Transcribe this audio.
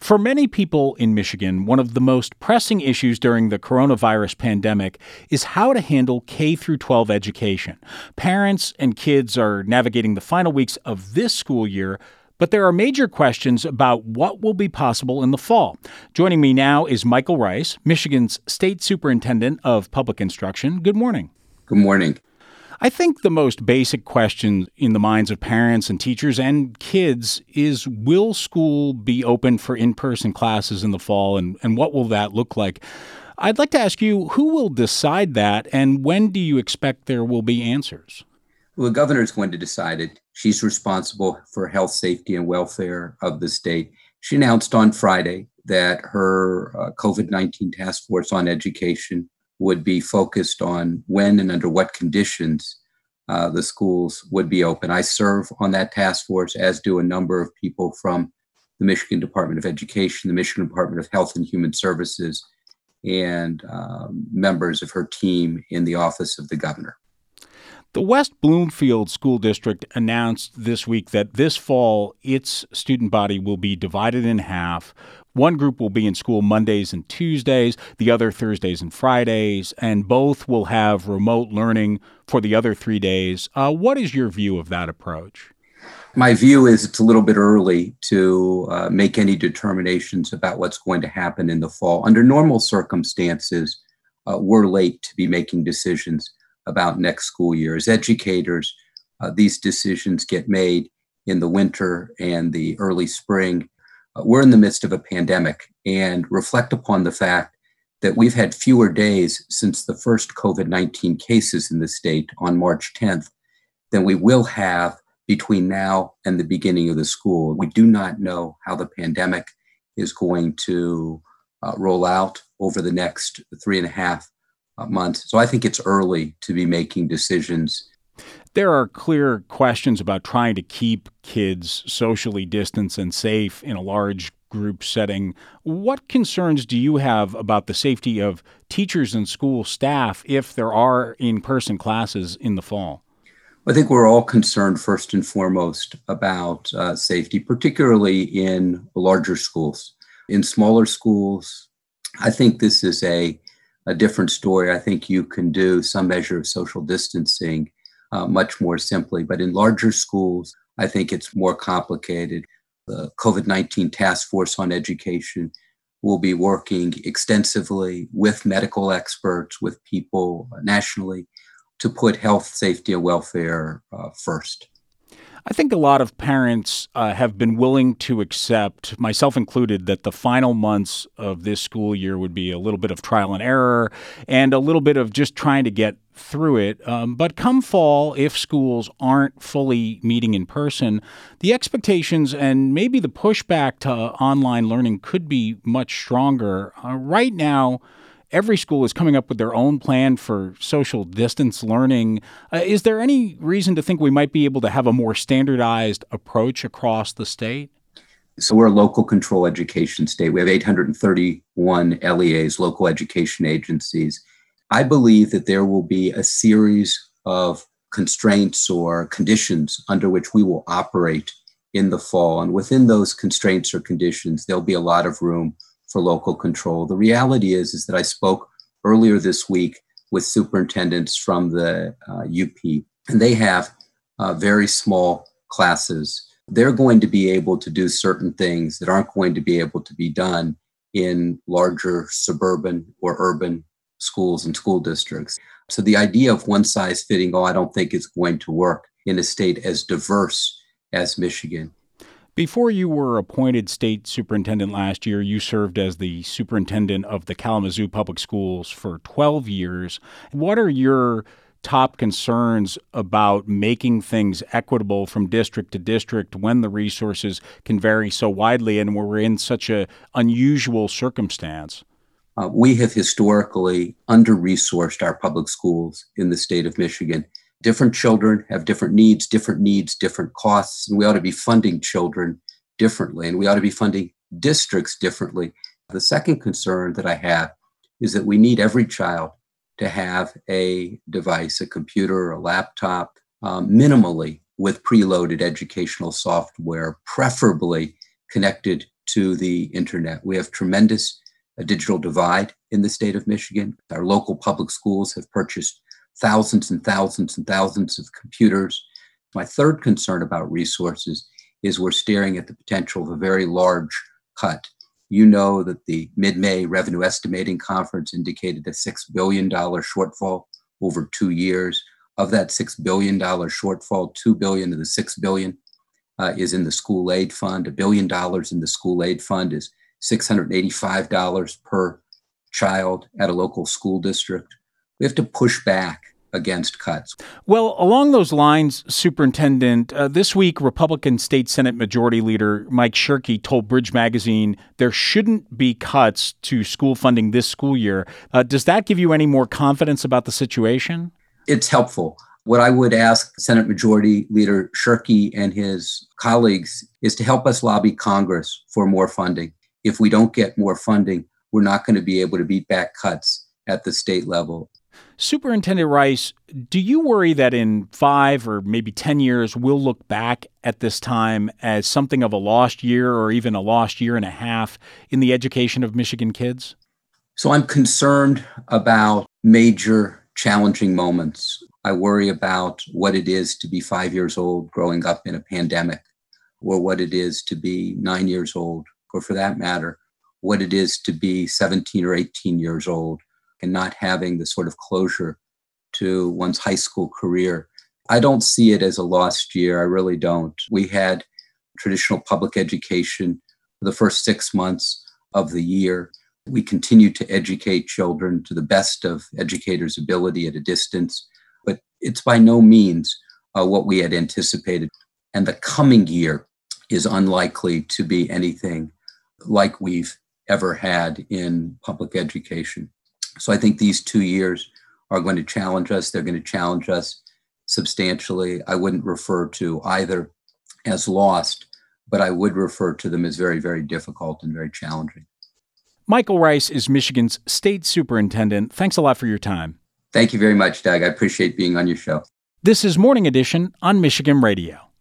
For many people in Michigan, one of the most pressing issues during the coronavirus pandemic is how to handle K through 12 education. Parents and kids are navigating the final weeks of this school year, but there are major questions about what will be possible in the fall. Joining me now is Michael Rice, Michigan's State Superintendent of Public Instruction. Good morning. Good morning. I think the most basic question in the minds of parents and teachers and kids is, will school be open for in-person classes in the fall, and what will that look like? I'd like to ask you, who will decide that, and when do you expect there will be answers? Well, the governor is going to decide it. She's responsible for health, safety, and welfare of the state. She announced on Friday that her COVID-19 task force on education would be focused on when and under what conditions the schools would be open. I serve on that task force, as do a number of people from the Michigan Department of Education, the Michigan Department of Health and Human Services, and members of her team in the office of the governor. The West Bloomfield School District announced this week that this fall its student body will be divided in half. One group will be in school Mondays and Tuesdays, the other Thursdays and Fridays, and both will have remote learning for the other 3 days. What is your view of that approach? My view is it's a little bit early to make any determinations about what's going to happen in the fall. Under normal circumstances, we're late to be making decisions about next school year. As educators, these decisions get made in the winter and the early spring. We're in the midst of a pandemic, and reflect upon the fact that we've had fewer days since the first COVID-19 cases in the state on March 10th than we will have between now and the beginning of the school. We do not know how the pandemic is going to roll out over the next 3.5 months. So I think it's early to be making decisions. There are clear questions about trying to keep kids socially distanced and safe in a large group setting. What concerns do you have about the safety of teachers and school staff if there are in-person classes in the fall? I think we're all concerned first and foremost about safety, particularly in larger schools. In smaller schools, I think this is a different story. I think you can do some measure of social distancing much more simply. But in larger schools, I think it's more complicated. The COVID-19 task force on education will be working extensively with medical experts, with people nationally, to put health, safety, and welfare first. I think a lot of parents have been willing to accept, myself included, that the final months of this school year would be a little bit of trial and error and a little bit of just trying to get through it. But come fall, if schools aren't fully meeting in person, the expectations and maybe the pushback to online learning could be much stronger. Right now, every school is coming up with their own plan for social distance learning. Is there any reason to think we might be able to have a more standardized approach across the state? So we're a local control education state. We have 831 LEAs, local education agencies. I believe that there will be a series of constraints or conditions under which we will operate in the fall. And within those constraints or conditions, there'll be a lot of room for local control. The reality is that I spoke earlier this week with superintendents from the UP, and they have very small classes. They're going to be able to do certain things that aren't going to be able to be done in larger suburban or urban schools and school districts. So the idea of one size fitting all, I don't think is going to work in a state as diverse as Michigan. Before you were appointed state superintendent last year, you served as the superintendent of the Kalamazoo Public Schools for 12 years. What are your top concerns about making things equitable from district to district when the resources can vary so widely and we're in such an unusual circumstance? We have historically under-resourced our public schools in the state of Michigan. Different children have different needs, different costs, and we ought to be funding children differently, and we ought to be funding districts differently. The second concern that I have is that we need every child to have a device, a computer, a laptop, minimally with preloaded educational software, preferably connected to the internet. We have tremendous digital divide in the state of Michigan. Our local public schools have purchased thousands and thousands and thousands of computers. My third concern about resources is we're staring at the potential of a very large cut. You know that the mid-May revenue estimating conference indicated a $6 billion shortfall over 2 years. Of that $6 billion shortfall, $2 billion of the $6 billion is in the school aid fund. $1 billion in the school aid fund is $685 per child at a local school district. We have to push back against cuts. Well, along those lines, Superintendent, this week, Republican State Senate Majority Leader Mike Shirkey told Bridge Magazine there shouldn't be cuts to school funding this school year. Does that give you any more confidence about the situation? It's helpful. What I would ask Senate Majority Leader Shirkey and his colleagues is to help us lobby Congress for more funding. If we don't get more funding, we're not going to be able to beat back cuts at the state level. Superintendent Rice, do you worry that in 5 or maybe 10 years, we'll look back at this time as something of a lost year or even a lost year and a half in the education of Michigan kids? So I'm concerned about major challenging moments. I worry about what it is to be 5 years old growing up in a pandemic, or what it is to be 9 years old, or for that matter, what it is to be 17 or 18 years old and not having the sort of closure to one's high school career. I don't see it as a lost year. I really don't. We had traditional public education for the first 6 months of the year. We continue to educate children to the best of educators' ability at a distance, but it's by no means what we had anticipated. And the coming year is unlikely to be anything like we've ever had in public education. So I think these 2 years are going to challenge us. They're going to challenge us substantially. I wouldn't refer to either as lost, but I would refer to them as very, very difficult and very challenging. Michael Rice is Michigan's state superintendent. Thanks a lot for your time. Thank you very much, Doug. I appreciate being on your show. This is Morning Edition on Michigan Radio.